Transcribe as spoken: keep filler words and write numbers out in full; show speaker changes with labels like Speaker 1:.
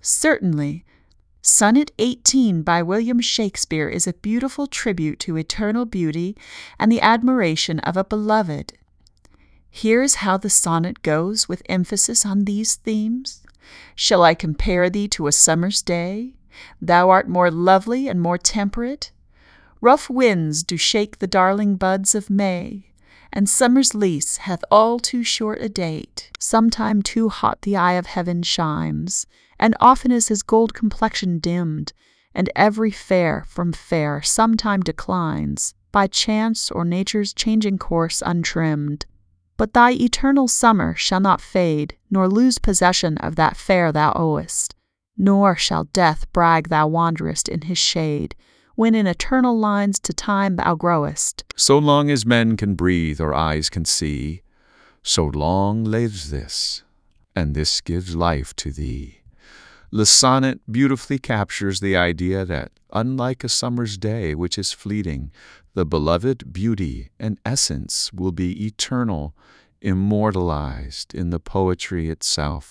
Speaker 1: Certainly. Sonnet eighteen by William Shakespeare is a beautiful tribute to eternal beauty and the admiration of a beloved. Here's how the sonnet goes, with emphasis on these themes. Shall I compare thee to a summer's day? Thou art more lovely and more temperate. Rough winds do shake the darling buds of May, and summer's lease hath all too short a date. Sometime too hot the eye of heaven shines, and often is his gold complexion dimmed, and every fair from fair sometime declines, by chance or nature's changing course untrimmed. But thy eternal summer shall not fade, nor lose possession of that fair thou owest, nor shall death brag thou wanderest in his shade, when in eternal lines to time thou growest.
Speaker 2: So long as men can breathe or eyes can see, so long lives this, and this gives life to thee. The sonnet beautifully captures the idea that, unlike a summer's day which is fleeting, the beloved beauty and essence will be eternal, immortalized in the poetry itself.